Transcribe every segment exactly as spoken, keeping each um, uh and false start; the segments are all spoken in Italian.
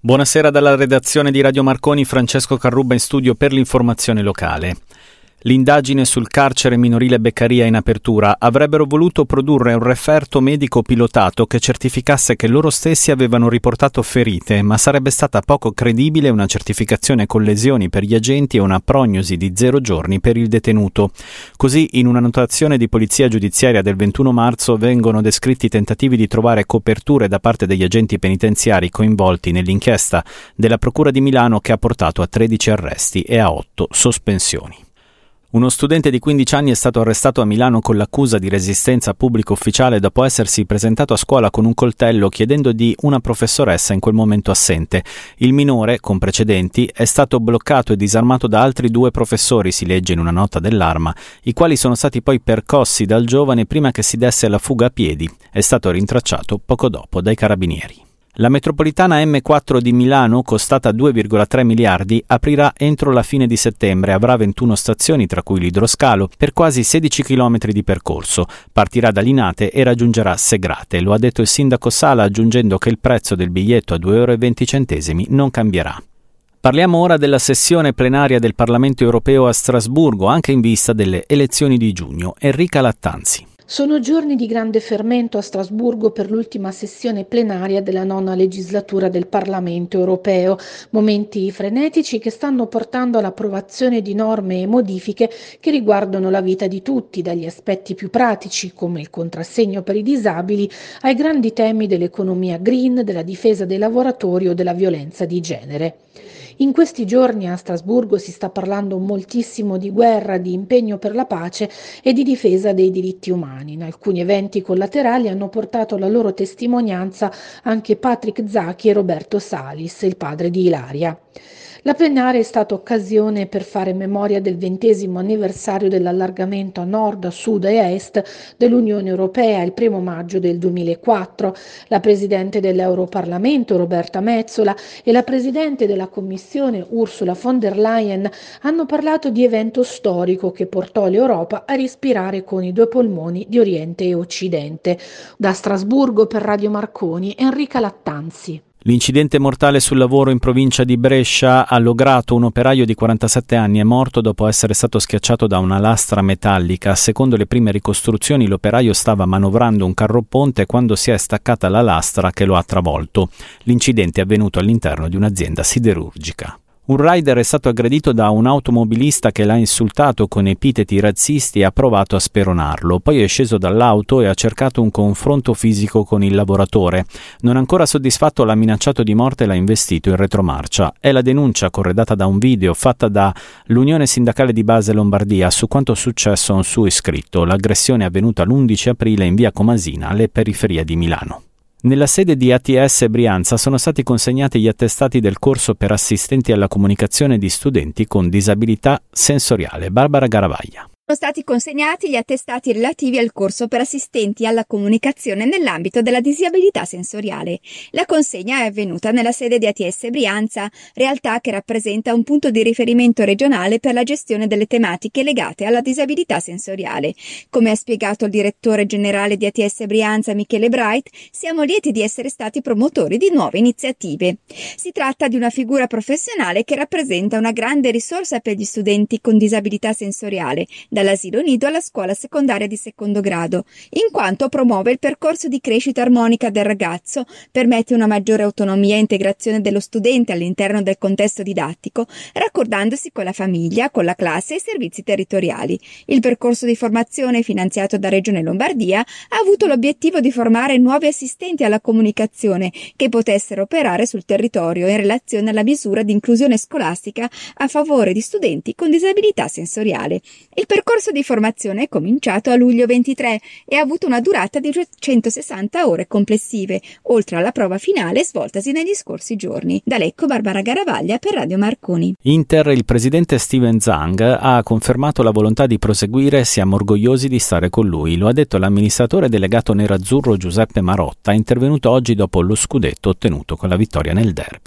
Buonasera dalla redazione di Radio Marconi, Francesco Carrubba in studio per l'informazione locale. L'indagine sul carcere minorile Beccaria in apertura avrebbero voluto produrre un referto medico pilotato che certificasse che loro stessi avevano riportato ferite, ma sarebbe stata poco credibile una certificazione con lesioni per gli agenti e una prognosi di zero giorni per il detenuto. Così, in una notazione di polizia giudiziaria del ventuno marzo, vengono descritti tentativi di trovare coperture da parte degli agenti penitenziari coinvolti nell'inchiesta della Procura di Milano che ha portato a tredici arresti e a otto sospensioni. Uno studente di quindici anni è stato arrestato a Milano con l'accusa di resistenza pubblico ufficiale dopo essersi presentato a scuola con un coltello chiedendo di una professoressa in quel momento assente. Il minore, con precedenti, è stato bloccato e disarmato da altri due professori, si legge in una nota dell'Arma, i quali sono stati poi percossi dal giovane prima che si desse alla fuga a piedi. È stato rintracciato poco dopo dai carabinieri. La metropolitana emme quattro di Milano, costata due virgola tre miliardi, aprirà entro la fine di settembre, avrà ventuno stazioni tra cui l'idroscalo per quasi sedici chilometri di percorso. Partirà da Linate e raggiungerà Segrate, lo ha detto il sindaco Sala aggiungendo che il prezzo del biglietto a due euro e venti centesimi non cambierà. Parliamo ora della sessione plenaria del Parlamento europeo a Strasburgo, anche in vista delle elezioni di giugno. Enrica Lattanzi. Sono giorni di grande fermento a Strasburgo per l'ultima sessione plenaria della nona legislatura del Parlamento europeo, momenti frenetici che stanno portando all'approvazione di norme e modifiche che riguardano la vita di tutti, dagli aspetti più pratici come il contrassegno per i disabili ai grandi temi dell'economia green, della difesa dei lavoratori o della violenza di genere. In questi giorni a Strasburgo si sta parlando moltissimo di guerra, di impegno per la pace e di difesa dei diritti umani. In alcuni eventi collaterali hanno portato la loro testimonianza anche Patrick Zaki e Roberto Salis, il padre di Ilaria. La plenaria è stata occasione per fare memoria del ventesimo anniversario dell'allargamento a nord, a sud e a est dell'Unione Europea il primo maggio del duemilaquattro. La Presidente dell'Europarlamento Roberta Metsola e la Presidente della Commissione Ursula von der Leyen hanno parlato di evento storico che portò l'Europa a respirare con i due polmoni di Oriente e Occidente. Da Strasburgo per Radio Marconi, Enrica Lattanzi. L'incidente mortale sul lavoro in provincia di Brescia ha lograto un operaio di quarantasette anni è morto dopo essere stato schiacciato da una lastra metallica. Secondo le prime ricostruzioni l'operaio stava manovrando un carroponte quando si è staccata la lastra che lo ha travolto. L'incidente è avvenuto all'interno di un'azienda siderurgica. Un rider è stato aggredito da un automobilista che l'ha insultato con epiteti razzisti e ha provato a speronarlo. Poi è sceso dall'auto e ha cercato un confronto fisico con il lavoratore. Non ancora soddisfatto, l'ha minacciato di morte e l'ha investito in retromarcia. È la denuncia corredata da un video fatta da l'Unione Sindacale di Base Lombardia su quanto successo a un suo iscritto. L'aggressione è avvenuta l'undici aprile in via Comasina, alle periferie di Milano. Nella sede di A T S Brianza sono stati consegnati gli attestati del corso per assistenti alla comunicazione di studenti con disabilità sensoriale. Barbara Garavaglia. Sono stati consegnati gli attestati relativi al corso per assistenti alla comunicazione nell'ambito della disabilità sensoriale. La consegna è avvenuta nella sede di A T S Brianza, realtà che rappresenta un punto di riferimento regionale per la gestione delle tematiche legate alla disabilità sensoriale. Come ha spiegato il direttore generale di A T S Brianza, Michele Bright, siamo lieti di essere stati promotori di nuove iniziative. Si tratta di una figura professionale che rappresenta una grande risorsa per gli studenti con disabilità sensoriale, dall'asilo nido alla scuola secondaria di secondo grado, in quanto promuove il percorso di crescita armonica del ragazzo, permette una maggiore autonomia e integrazione dello studente all'interno del contesto didattico, raccordandosi con la famiglia, con la classe e i servizi territoriali. Il percorso di formazione finanziato da Regione Lombardia ha avuto l'obiettivo di formare nuovi assistenti alla comunicazione che potessero operare sul territorio in relazione alla misura di inclusione scolastica a favore di studenti con disabilità sensoriale. Il Il percorso di formazione è cominciato a luglio ventitré e ha avuto una durata di centosessanta ore complessive, oltre alla prova finale svoltasi negli scorsi giorni. Da Lecco, Barbara Garavaglia per Radio Marconi. Inter, il presidente Steven Zhang ha confermato la volontà di proseguire e siamo orgogliosi di stare con lui. Lo ha detto l'amministratore delegato nerazzurro Giuseppe Marotta, intervenuto oggi dopo lo scudetto ottenuto con la vittoria nel derby.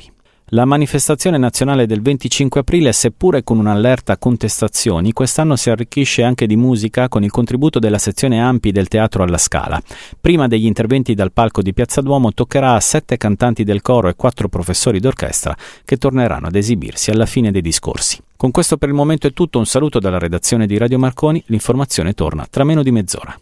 La manifestazione nazionale del venticinque aprile, seppure con un'allerta contestazioni, quest'anno si arricchisce anche di musica con il contributo della sezione Ampi del Teatro alla Scala. Prima degli interventi dal palco di Piazza Duomo toccherà a sette cantanti del coro e quattro professori d'orchestra che torneranno ad esibirsi alla fine dei discorsi. Con questo per il momento è tutto, un saluto dalla redazione di Radio Marconi, l'informazione torna tra meno di mezz'ora.